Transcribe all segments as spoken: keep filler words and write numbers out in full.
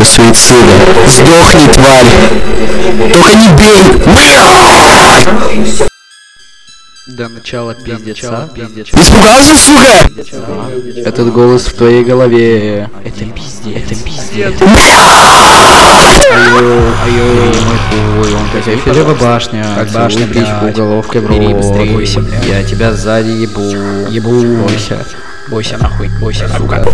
приговор суицида. Сдохни, тварь! Только не бей! До начала пиздеца. Испугался, сука? Этот голос в твоей голове. Это пиздец. Это пиздец. Айо, айо, мой хуй, он как Эйфелева башня. Как башня, птичку головкой в рот. Бойся, блядь. Я тебя сзади ебу. Ебу. Бойся. Бойся нахуй, бойся, сука.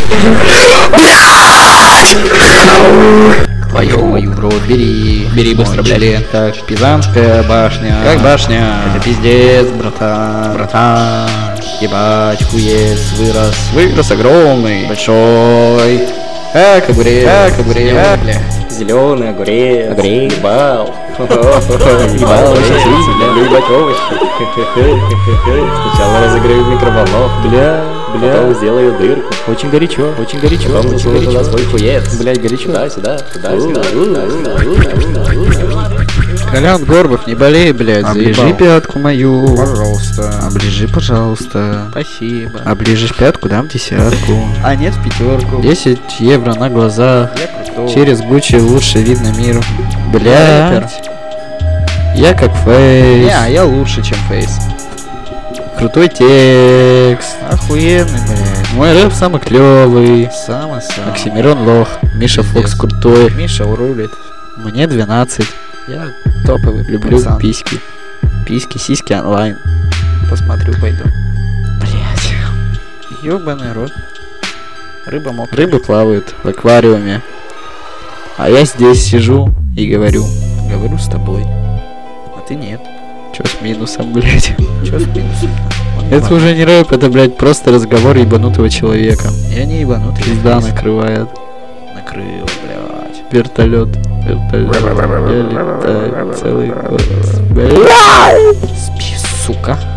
Твою мою в рот бери. Бери быстро, блядь. Член, как Пизанская башня. Как башня. Это пиздец, братан. Братан. Ебать, хуец вырос. Вырос огромный. Большой. Как огурец. Как огурец. Бля. Зеленый огурец. Огурец. Ебал. Ебал очень сильно. Люблю ебать овощи. Сначала разогрею в микроволновке. Бля, бля. Потом сделаю дырку. Очень горячо, очень горячо. Потом очень засуну туда горячо. свой хуец. Блядь, горячо. Сюда, сюда, сюда, сюда, сюда, сюда, сюда. Колян Горбов, не болей, блядь. Оближи Заебал. пятку мою. Пожалуйста. Оближи, пожалуйста. Спасибо. Оближешь пятку, дам десятку. А нет, в пятерку. десять евро на глазах. Я крутой. Через Гуччи лучше видно мир. рэпер. Блядь. Я как Фейс. Не, а я лучше, чем Фейс. Крутой текст. Охуенный, блядь. Мой рэп самый клевый. Самый-самый. Оксимирон лох. Миша Пиздец. Фокс крутой. Миша урулит. Мне двенадцать. Я топовый. Люблю пацан. письки. Письки, сиськи онлайн. Посмотрю, пойду. Блять. Ёбаный рот. Рыба мокрая. Рыбы плавают в аквариуме. А я здесь сижу и говорю. Говорю с тобой. А ты нет. Чё с минусом, блять? Чё с минусом? Это уже не рэп, это, блядь, просто разговор ебанутого человека. Я не ебанутый. Пизда накрывает. Накрыло, блядь. Вертолет. Вертолет. Я летаю целый год. Блядь. Спи, сука.